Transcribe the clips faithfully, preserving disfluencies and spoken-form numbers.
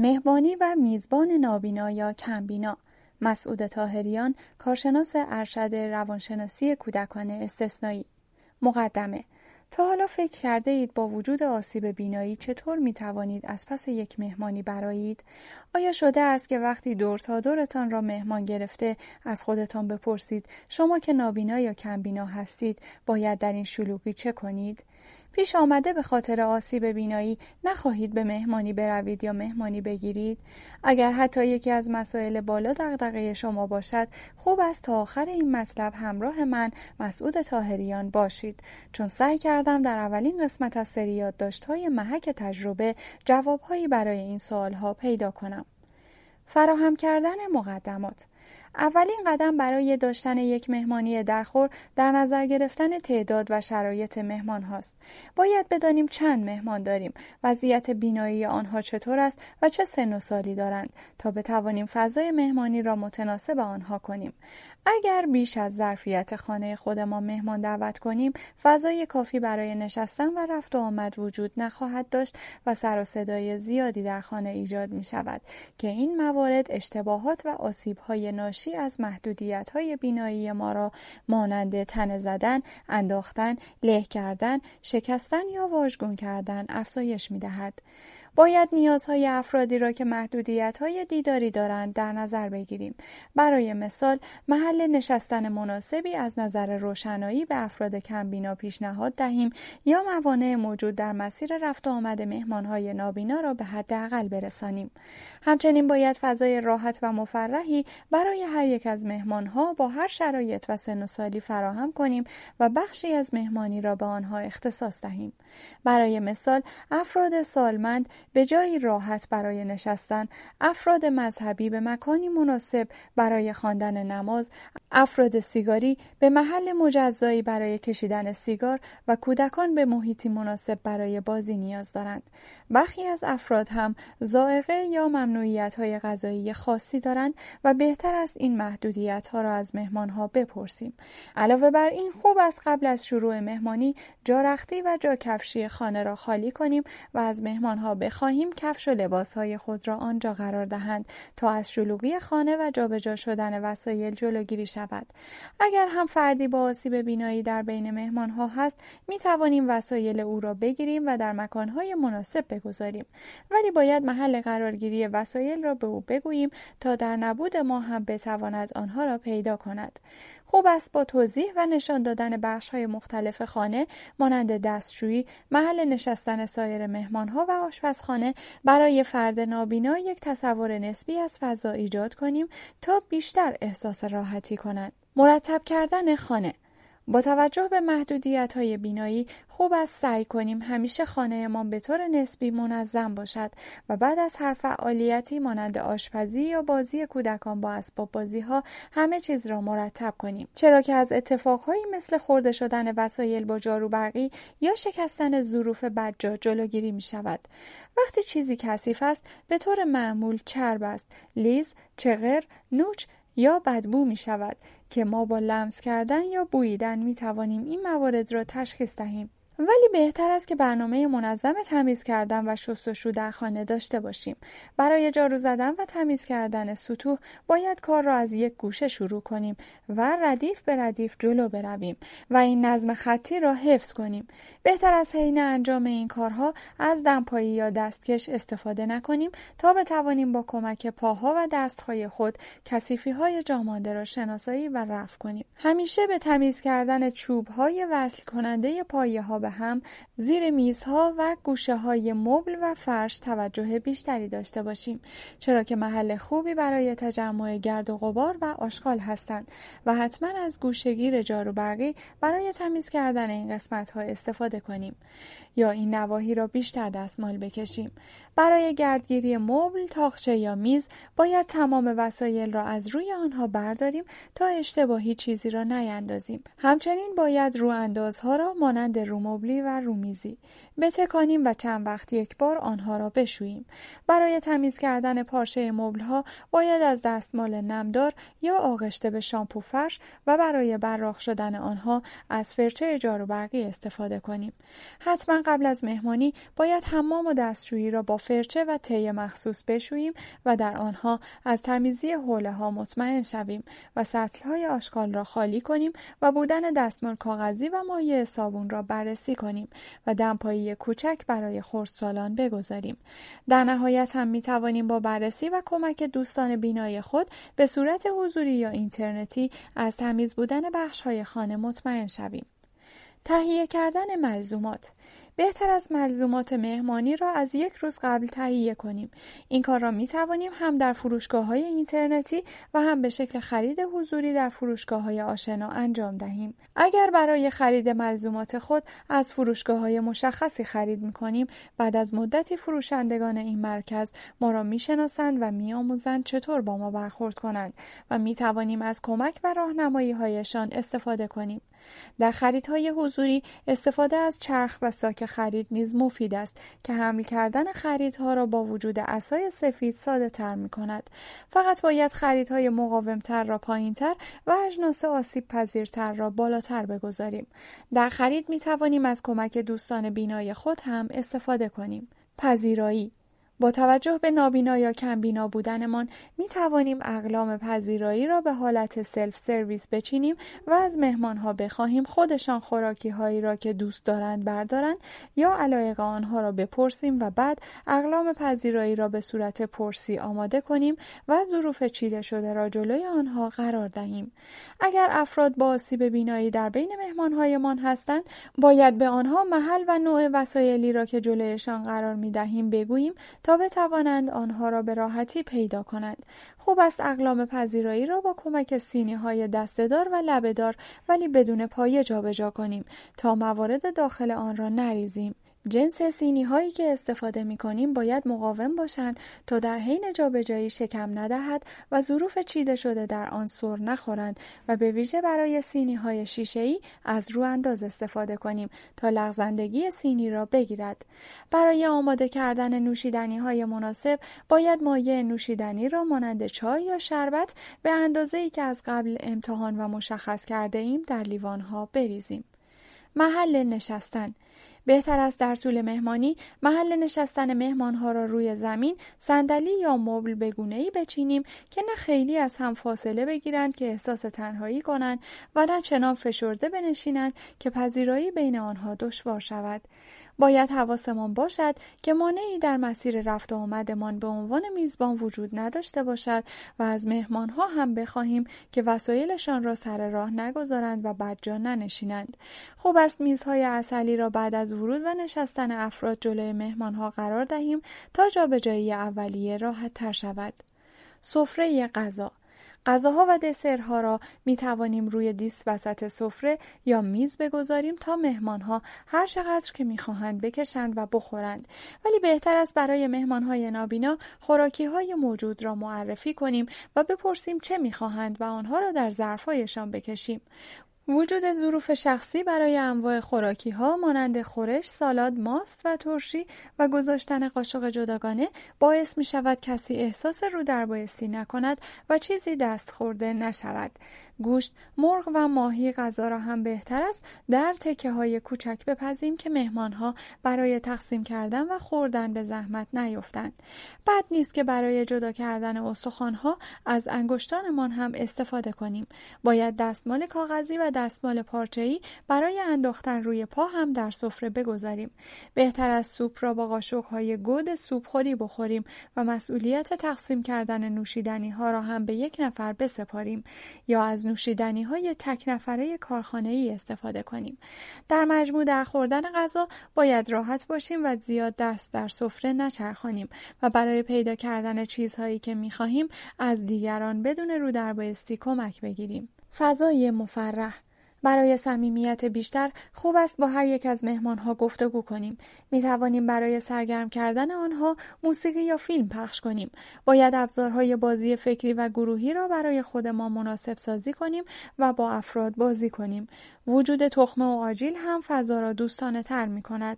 مهمانی و میزبان نابینا یا کمبینا. مسعود طاهریان، کارشناس ارشد روانشناسی کودکان استثنایی. مقدمه: تا حالا فکر کرده اید با وجود آسیب بینایی چطور می توانید از پس یک مهمانی برآیید؟ آیا شده است که وقتی دور تا دورتان را مهمان گرفته از خودتان بپرسید شما که نابینا یا کمبینا هستید باید در این شلوغی چه کنید؟ پیش آمده به خاطر آسیب بینایی نخواهید به مهمانی بروید یا مهمانی بگیرید؟ اگر حتی یکی از مسائل بالا دغدغه شما باشد، خوب است تا آخر این مطلب همراه من مسعود طاهریان باشید، چون سعی کردم در اولین قسمت از سری یادداشت‌های محک تجربه جوابهایی برای این سوالها پیدا کنم. فراهم کردن مقدمات. اولین قدم برای داشتن یک مهمانی درخور در نظر گرفتن تعداد و شرایط مهمان هاست. باید بدانیم چند مهمان داریم، وضعیت بینایی آنها چطور است و چه سن و سالی دارند تا بتوانیم فضای مهمانی را متناسب آنها کنیم. اگر بیش از ظرفیت خانه خودمان مهمان دعوت کنیم، فضای کافی برای نشستن و رفت و آمد وجود نخواهد داشت و سر و صدای زیادی در خانه ایجاد می شود که این موارد اشتباهات و آسیب‌های ناشی از محدودیت‌های بینایی ما را مانند تنه زدن، انداختن، له کردن، شکستن یا واژگون کردن افزایش می‌دهد. باید نیازهای افرادی را که محدودیت‌های دیداری دارند در نظر بگیریم. برای مثال، محل نشستن مناسبی از نظر روشنایی به افراد کمبینا پیشنهاد دهیم یا موانع موجود در مسیر رفت و آمد مهمان‌های نابینا را به حداقل برسانیم. همچنین باید فضای راحت و مفرحی برای هر یک از مهمان‌ها با هر شرایط و سن و سالی فراهم کنیم و بخشی از مهمانی را به آنها اختصاص دهیم. برای مثال، افراد سالمند به جایی راحت برای نشستن، افراد مذهبی به مکانی مناسب برای خواندن نماز، افراد سیگاری به محل مجزایی برای کشیدن سیگار و کودکان به محیطی مناسب برای بازی نیاز دارند. برخی از افراد هم ذائقه یا ممنوعیت‌های غذایی خاصی دارند و بهتر است این محدودیت‌ها را از مهمان‌ها بپرسیم. علاوه بر این، خوب است قبل از شروع مهمانی جا رختی و جا کفشی خانه را خالی کنیم و از مهمان‌ها بخواهیم کفش و لباس‌های خود را آنجا قرار دهند تا از شلوغی خانه و جابجا شدن وسایل جلوگیری شود. اگر هم فردی با آسیب بینایی در بین مهمان‌ها هست، می‌توانیم وسایل او را بگیریم و در مکان‌های مناسب بگذاریم، ولی باید محل قرارگیری وسایل را به او بگوییم تا در نبود ما هم بتواند آنها را پیدا کند. خوب است با توضیح و نشان دادن بخش‌های مختلف خانه مانند دستشویی، محل نشستن سایر مهمان‌ها و آشپزخانه برای فرد نابینا یک تصور نسبی از فضا ایجاد کنیم تا بیشتر احساس راحتی کند. مرتب کردن خانه. با توجه به محدودیت‌های بینایی، خوب است سعی کنیم همیشه خانه‌مان به طور نسبی منظم باشد و بعد از هر فعالیتی مانند آشپزی یا بازی کودکان با اسباب بازی‌ها همه چیز را مرتب کنیم، چرا که از اتفاقهایی مثل خورده شدن وسایل با جارو برقی یا شکستن ظروف بدجا جلوگیری می‌شود. وقتی چیزی کثیف است، به طور معمول چرب است، لیز، چغر، نوچ یا بدبو می شود که ما با لمس کردن یا بوییدن می توانیم این موارد را تشخیص دهیم. ولی بهتر است که برنامه منظم تمیز کردن و شستشو در خانه داشته باشیم. برای جارو زدن و تمیز کردن سطوح باید کار را از یک گوشه شروع کنیم و ردیف به ردیف جلو برویم و این نظم خطی را حفظ کنیم. بهتر از حین انجام این کارها از دمپایی یا دستکش استفاده نکنیم تا بتوانیم با کمک پاها و دستهای خود کثیفی‌های جامانده را شناسایی و رفع کنیم. همیشه به تمیز کردن چوب‌های وصل کننده پایه‌ها به هم، زیر میزها و گوشه‌های مبل و فرش توجه بیشتری داشته باشیم، چرا که محل خوبی برای تجمع گرد و غبار و آشغال هستند و حتما از گوشه‌گیر جارو برقی برای تمیز کردن این قسمت‌ها استفاده کنیم یا این نواحی را بیشتر دستمال بکشیم. برای گردگیری مبل، تاقچه یا میز باید تمام وسایل را از روی آنها برداریم تا اشتباهی چیزی را نیندازیم. همچنین باید رو اندازها را مانند رو مبلی و رومیزی بتکانیم و چند وقت یک بار آنها را بشوییم. برای تمیز کردن پارچه مبل‌ها باید از دستمال نمدار یا آغشته به شامپو فرش و برای براق شدن آنها از فرچه جاروبرقی استفاده کنیم. حتما قبل از مهمانی باید حمام و دستشویی را با فرچه و تی مخصوص بشوییم و در آنها از تمیزی حوله ها مطمئن شویم و سطل‌های آشغال را خالی کنیم و بودن دستمال کاغذی و مایع صابون را بررسی کنیم و دمپایی کوچک برای خردسالان بگذاریم. در نهایت هم می توانیم با بررسی و کمک دوستان بینایی خود به صورت حضوری یا اینترنتی از تمیز بودن بخش‌های خانه مطمئن شویم. تهیه کردن ملزومات. بهتر از ملزومات مهمانی را از یک روز قبل تهیه کنیم. این کار را می توانیم هم در فروشگاه‌های اینترنتی و هم به شکل خرید حضوری در فروشگاه‌های آشنا انجام دهیم. اگر برای خرید ملزومات خود از فروشگاه‌های مشخصی خرید می‌کنیم، بعد از مدتی فروشندگان این مرکز ما را می‌شناسند و می‌آموزند چطور با ما برخورد کنند و می توانیم از کمک و راهنمایی‌هایشان استفاده کنیم. در خریدهای حضوری استفاده از چرخ و ساک خرید نیز مفید است که حمل کردن خریدها را با وجود عصای سفید ساده تر می کند. فقط باید خریدهای مقاومتر را پایین تر و اجناس آسیب پذیرتر را بالاتر بگذاریم. در خرید می توانیم از کمک دوستان بینای خود هم استفاده کنیم. پذیرایی. با توجه به نابینا یا کمبینا بودنمان می توانیم اقلام پذیرایی را به حالت سلف سرویس بچینیم و از مهمانها بخواهیم خودشان خوراکی هایی را که دوست دارند بردارند یا علایق آنها را بپرسیم و بعد اقلام پذیرایی را به صورت پرسی آماده کنیم و ظروف چیده شده را جلوی آنها قرار دهیم. اگر افراد با آسیب بینایی در بین مهمانهایمان هستند، باید به آنها محل و نوع وسایلی را که جلویشان قرار می دهیم بگوییم تا بتوانند آنها را به راحتی پیدا کنند. خوب است اقلام پذیرایی را با کمک سینی‌های دسته‌دار و لبه‌دار ولی بدون پایه جابجا کنیم تا موارد داخل آن را نریزیم. جنس سینی هایی که استفاده می کنیم باید مقاوم باشند تا در حین جابجایی شکم ندهد و ظروف چیده شده در آن سر نخورند و به ویژه برای سینی های شیشه‌ای از رو انداز استفاده کنیم تا لغزندگی سینی را بگیرد. برای آماده کردن نوشیدنی های مناسب باید مایع نوشیدنی را مانند چای یا شربت به اندازه‌ای که از قبل امتحان و مشخص کرده ایم در لیوان ها بریزیم. محل نشستن. بهتر است در طول مهمانی محل نشستن مهمانها را روی زمین، صندلی یا مبل به گونه‌ای بچینیم که نه خیلی از هم فاصله بگیرند که احساس تنهایی کنند و نه چنان فشرده بنشینند که پذیرایی بین آنها دشوار شود. باید حواسمان باشد که مانعی در مسیر رفت و آمدمان به عنوان میزبان وجود نداشته باشد و از مهمانها هم بخواهیم که وسایلشان را سر راه نگذارند و بدجا ننشینند. خوب است میزهای عسلی را بعد از ورود و نشستن افراد جلوی مهمانها قرار دهیم تا جابجایی اولیه راحت تر شود. سفره غذا. غذاها و دسرها را می توانیم روی دیس وسط سفره یا میز بگذاریم تا مهمانها هر چقدر که می خواهند بکشند و بخورند، ولی بهتر است برای مهمانهای نابینا خوراکی های موجود را معرفی کنیم و بپرسیم چه می خواهند و آنها را در ظرفهایشان بکشیم. وجود ظروف شخصی برای انواع خوراکی ها مانند خورش، سالاد، ماست و ترشی و گذاشتن قاشق جداگانه باعث می شود کسی احساس رو در بایستی نکند و چیزی دست خورده نشود. گوشت، مرغ و ماهی غذا را هم بهتر است در تکه های کوچک بپزیم که مهمان ها برای تقسیم کردن و خوردن به زحمت نیفتند. بد نیست که برای جدا کردن استخوان ها از انگشتانمان هم استفاده کنیم. باید دستمال کاغذی و دستمال پارچه‌ای برای انداختن روی پا هم در سفره بگذاریم. بهتر از سوپ را با قاشق‌های گود سوپخوری بخوریم و مسئولیت تقسیم کردن نوشیدنی ها را هم به یک نفر بسپاریم یا از نوشیدنی های تک نفره کارخانه‌ای استفاده کنیم. در مجموع در خوردن غذا باید راحت باشیم و زیاد دست در سفره نچرخانیم و برای پیدا کردن چیزهایی که می‌خواهیم از دیگران بدون رو در بایستی کمک بگیریم. فضای مفرح. برای صمیمیت بیشتر خوب است با هر یک از مهمانها گفتگو کنیم. می توانیم برای سرگرم کردن آنها موسیقی یا فیلم پخش کنیم. باید ابزارهای بازی فکری و گروهی را برای خود ما مناسب سازی کنیم و با افراد بازی کنیم. وجود تخمه و آجیل هم فضا را دوستانه تر می کند.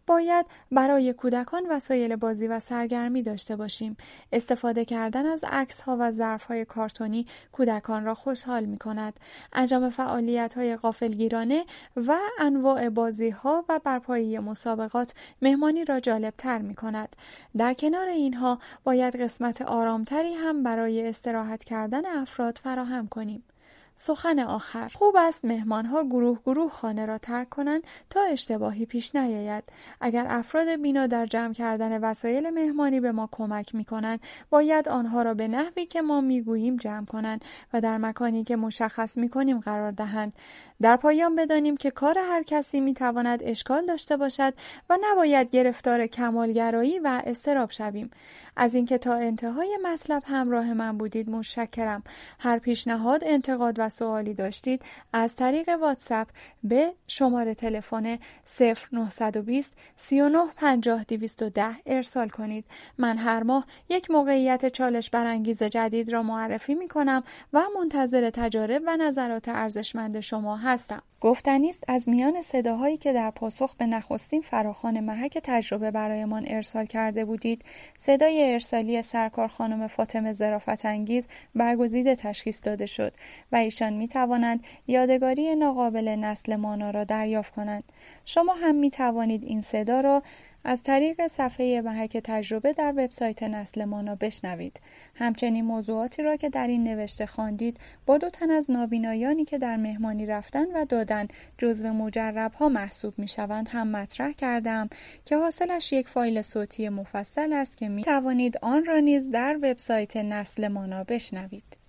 باید برای کودکان وسایل بازی و سرگرمی داشته باشیم. استفاده کردن از عکس‌ها و ظرف‌های کارتونی کودکان را خوشحال می‌کند. انجام فعالیت‌های غافلگیرانه و انواع بازی‌ها و برپایی مسابقات مهمانی را جالب‌تر می‌کند. در کنار اینها باید قسمت آرامتری هم برای استراحت کردن افراد فراهم کنیم. سخن آخر: خوب است مهمانها گروه گروه خانه را ترک کنند تا اشتباهی پیش نیاید. اگر افراد بینا در جمع کردن وسایل مهمانی به ما کمک می کنند، باید آنها را به نحوی که ما می گوییم جمع کنند و در مکانی که مشخص می کنیم قرار دهند. در پایان بدانیم که کار هر کسی می تواند اشکال داشته باشد و نباید گرفتار کمالگرایی و اضطراب شویم. از اینکه تا انتهای مطلب همراه من بودید متشکرم. هر پیشنهاد، انتقاد و سوالی داشتید از طریق واتساپ به شماره تلفن صفر نه دو صفر سه نه پنجاه دویست و ده ارسال کنید. من هر ماه یک موقعیت چالش برانگیز جدید را معرفی می کنم و منتظر تجارب و نظرات ارزشمند شما هستم. گفتنی است از میان صداهایی که در پاسخ به نخستین فراخوان محک تجربه برایمان ارسال کرده بودید، صدای ارسالی سرکار خانم فاطمه ظرافت‌انگیز برگزیده تشخیص داده شد و ایشان می توانند یادگاری ناقابل نسل مانا را دریافت کنند. شما هم می توانید این صدا را از طریق صفحه محک تجربه در وبسایت نسل مانا بشنوید. همچنین موضوعاتی را که در این نوشته خواندید با دو تن از نابینایانی که در مهمانی رفتن و دادن جزو مجرب‌ها محسوب می‌شوند هم مطرح کردم که حاصلش یک فایل صوتی مفصل است که می توانید آن را نیز در وبسایت نسل مانا بشنوید.